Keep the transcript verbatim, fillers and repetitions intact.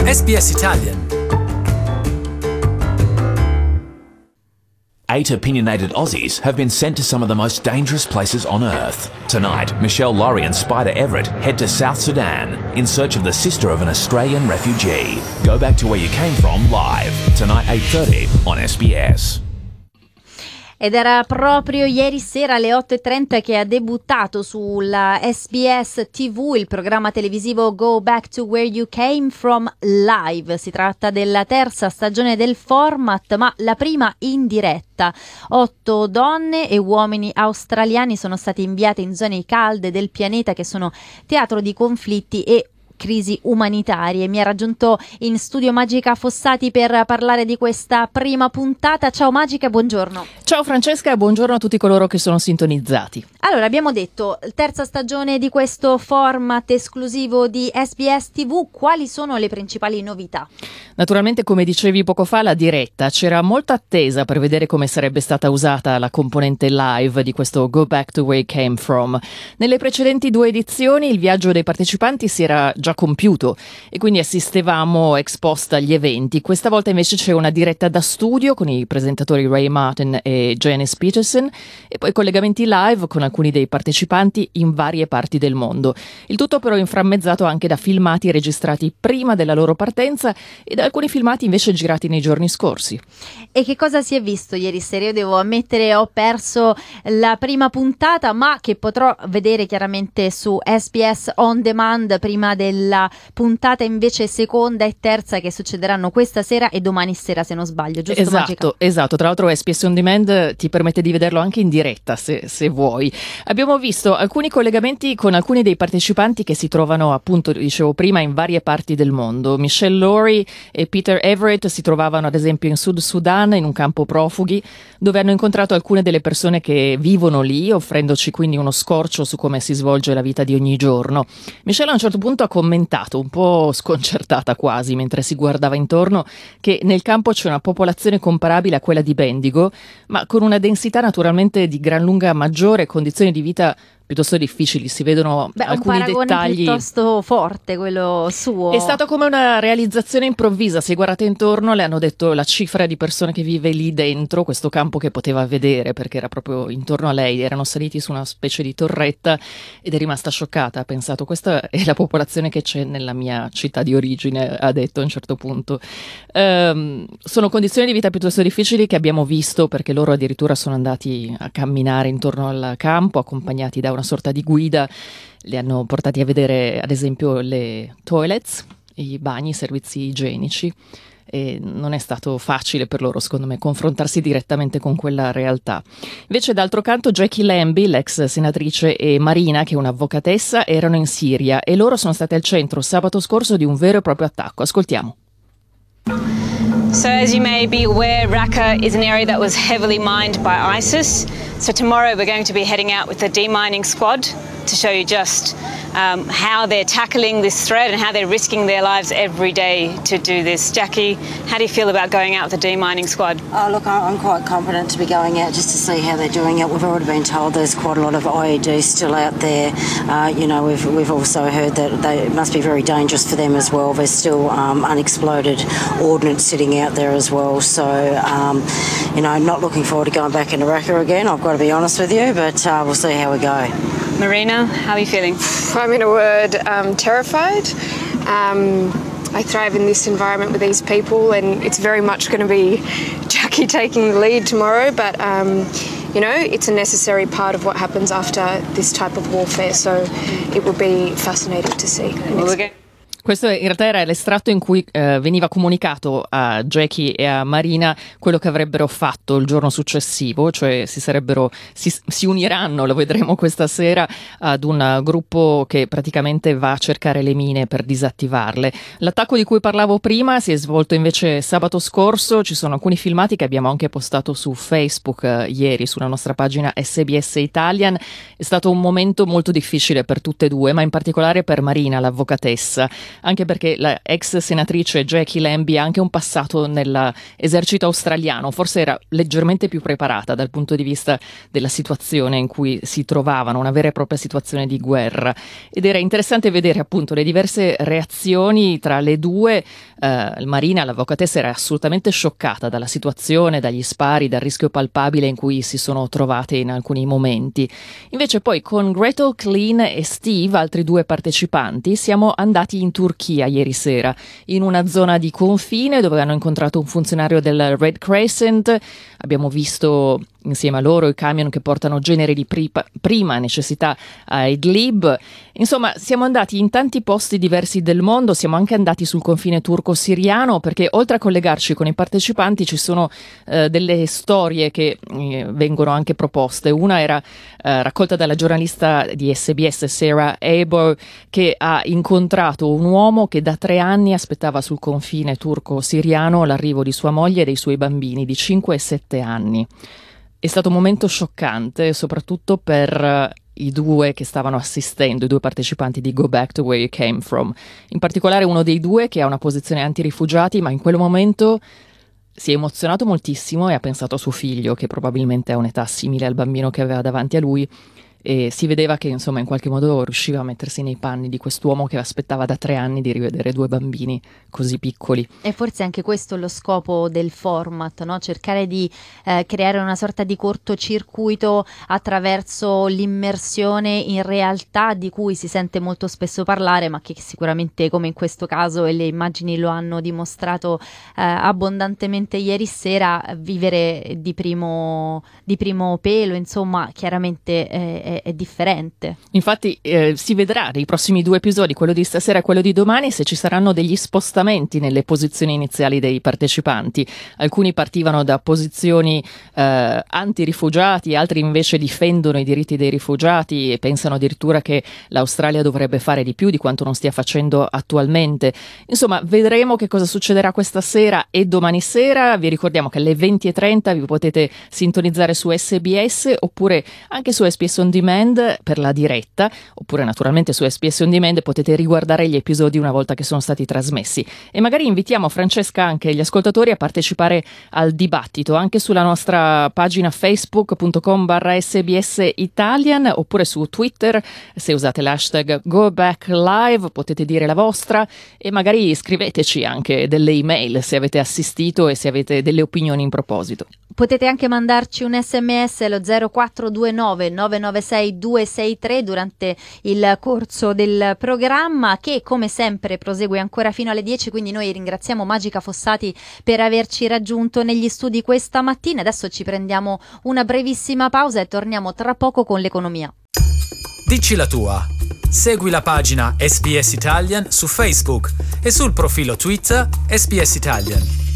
S B S Italian. Eight opinionated Aussies have been sent to some of the most dangerous places on Earth. Tonight, Michelle Laurie and Spider Everett head to South Sudan in search of the sister of an Australian refugee. Go back to where you came from live, tonight eight thirty on S B S. Ed era proprio ieri sera alle otto e trenta che ha debuttato sulla S B S T V il programma televisivo Go Back to Where You Came From Live. Si tratta della terza stagione del format, ma la prima in diretta. Otto donne e uomini australiani sono stati inviati in zone calde del pianeta che sono teatro di conflitti e crisi umanitarie. Mi ha raggiunto in studio Magica Fossati per parlare di questa prima puntata. Ciao Magica, buongiorno. Ciao Francesca, buongiorno a tutti coloro che sono sintonizzati. Allora, abbiamo detto, terza stagione di questo format esclusivo di S B S T V. Quali sono le principali novità? Naturalmente, come dicevi poco fa, la diretta. C'era molta attesa per vedere come sarebbe stata usata la componente live di questo Go Back to Where You Came From. Nelle precedenti due edizioni il viaggio dei partecipanti si era già compiuto e quindi assistevamo ex post agli eventi. Questa volta invece c'è una diretta da studio con i presentatori Ray Martin e Janice Peterson e poi collegamenti live con alcuni dei partecipanti in varie parti del mondo. Il tutto però inframmezzato anche da filmati registrati prima della loro partenza e da alcuni filmati invece girati nei giorni scorsi. E che cosa si è visto ieri sera? Io devo ammettere ho perso la prima puntata, ma che potrò vedere chiaramente su S B S On Demand prima del la puntata invece seconda e terza che succederanno questa sera e domani sera, se non sbaglio, giusto? Esatto, Magica? Esatto. Tra l'altro S B S On Demand ti permette di vederlo anche in diretta se, se vuoi. Abbiamo visto alcuni collegamenti con alcuni dei partecipanti che si trovano, appunto, dicevo prima, in varie parti del mondo. Michelle Laurie e Peter Everett si trovavano ad esempio in Sud Sudan, in un campo profughi, dove hanno incontrato alcune delle persone che vivono lì, offrendoci quindi uno scorcio su come si svolge la vita di ogni giorno. Michelle a un certo punto ha commentato, un po' sconcertata quasi, mentre si guardava intorno, che nel campo c'è una popolazione comparabile a quella di Bendigo, ma con una densità naturalmente di gran lunga maggiore e condizioni di vita piuttosto difficili. Si vedono Beh, alcuni un paragone dettagli piuttosto forte quello suo. È stato come una realizzazione improvvisa. Si è guardata intorno, le hanno detto la cifra di persone che vive lì dentro questo campo che poteva vedere, perché era proprio intorno a lei. Erano saliti su una specie di torretta ed è rimasta scioccata. Ha pensato, questa è la popolazione che c'è nella mia città di origine, ha detto a un certo punto. Um, sono condizioni di vita piuttosto difficili che abbiamo visto, perché loro addirittura sono andati a camminare intorno al campo accompagnati da una sorta di guida. Li hanno portati a vedere ad esempio le toilets, i bagni, i servizi igienici, e non è stato facile per loro, secondo me, confrontarsi direttamente con quella realtà. Invece d'altro canto Jackie Lambie, l'ex senatrice, e Marina, che è un'avvocatessa, erano in Siria e loro sono state al centro sabato scorso di un vero e proprio attacco. Ascoltiamo. So as you may be aware, Raqqa is an area that was heavily mined by ISIS. So tomorrow we're going to be heading out with the demining squad to show you just um, how they're tackling this threat and how they're risking their lives every day to do this. Jackie, how do you feel about going out with the demining squad? Oh, look, I'm quite confident to be going out just to see how they're doing it. We've already been told there's quite a lot of I E Ds still out there. Uh, you know, we've we've also heard that they, it must be very dangerous for them as well. There's still um, unexploded ordnance sitting out there as well. So, um, you know, not looking forward to going back into Raqqa again, I've got to be honest with you, but uh, we'll see how we go. Marina, how are you feeling? I'm, in a word, um, terrified. Um, I thrive in this environment with these people, and it's very much going to be Jackie taking the lead tomorrow, but um, you know, it's a necessary part of what happens after this type of warfare, so it will be fascinating to see. Well, we're Questo in realtà era l'estratto in cui eh, veniva comunicato a Jackie e a Marina quello che avrebbero fatto il giorno successivo, cioè si sarebbero si, si uniranno, lo vedremo questa sera, ad un gruppo che praticamente va a cercare le mine per disattivarle. L'attacco di cui parlavo prima si è svolto invece sabato scorso. Ci sono alcuni filmati che abbiamo anche postato su Facebook eh, ieri sulla nostra pagina S B S Italian. È stato un momento molto difficile per tutte e due, ma in particolare per Marina, l'avvocatessa. anche perché la ex senatrice Jackie Lambie ha anche un passato nell'esercito australiano, forse era leggermente più preparata dal punto di vista della situazione in cui si trovavano, una vera e propria situazione di guerra. Ed era interessante vedere appunto le diverse reazioni tra le due. Uh, Marina, l'avvocatessa, era assolutamente scioccata dalla situazione, dagli spari, dal rischio palpabile in cui si sono trovate in alcuni momenti. Invece poi con Gretel, Clean e Steve, altri due partecipanti, siamo andati in Turchia ieri sera, in una zona di confine dove hanno incontrato un funzionario del Red Crescent. Abbiamo visto insieme a loro i camion che portano generi di pri- prima necessità a Idlib. Insomma, siamo andati in tanti posti diversi del mondo, siamo anche andati sul confine turco-siriano, perché oltre a collegarci con i partecipanti ci sono eh, delle storie che eh, vengono anche proposte. Una era eh, raccolta dalla giornalista di S B S Sarah Abor, che ha incontrato un uomo che da tre anni aspettava sul confine turco-siriano l'arrivo di sua moglie e dei suoi bambini di cinque e sette anni. È stato un momento scioccante, soprattutto per i due che stavano assistendo, i due partecipanti di Go Back to Where You Came From. In particolare uno dei due che ha una posizione anti-rifugiati, ma in quel momento si è emozionato moltissimo e ha pensato a suo figlio, che probabilmente ha un'età simile al bambino che aveva davanti a lui, e si vedeva che insomma in qualche modo riusciva a mettersi nei panni di quest'uomo che aspettava da tre anni di rivedere due bambini così piccoli. E forse anche questo è lo scopo del format, no? Cercare di eh, creare una sorta di cortocircuito attraverso l'immersione in realtà di cui si sente molto spesso parlare, ma che sicuramente, come in questo caso e le immagini lo hanno dimostrato eh, abbondantemente ieri sera, vivere di primo, di primo pelo, insomma, chiaramente eh, È, è differente. Infatti eh, si vedrà nei prossimi due episodi, quello di stasera e quello di domani, se ci saranno degli spostamenti nelle posizioni iniziali dei partecipanti. Alcuni partivano da posizioni eh, anti-rifugiati, altri invece difendono i diritti dei rifugiati e pensano addirittura che l'Australia dovrebbe fare di più di quanto non stia facendo attualmente. Insomma, vedremo che cosa succederà questa sera e domani sera. Vi ricordiamo che alle venti e trenta vi potete sintonizzare su S B S oppure anche su S B S On Demand per la diretta, oppure naturalmente su S B S On Demand potete riguardare gli episodi una volta che sono stati trasmessi. E magari invitiamo Francesca anche gli ascoltatori a partecipare al dibattito anche sulla nostra pagina facebook punto com barra S B S Italian, oppure su Twitter. Se usate l'hashtag Go Back Live potete dire la vostra e magari scriveteci anche delle email se avete assistito e se avete delle opinioni in proposito. Potete anche mandarci un sms allo zero quattro due nove nove nove sei due sei tre durante il corso del programma, che come sempre prosegue ancora fino alle dieci, quindi noi ringraziamo Magica Fossati per averci raggiunto negli studi questa mattina. Adesso ci prendiamo una brevissima pausa e torniamo tra poco con l'economia. Dici la tua. Segui la pagina S B S Italian su Facebook e sul profilo Twitter S B S Italian.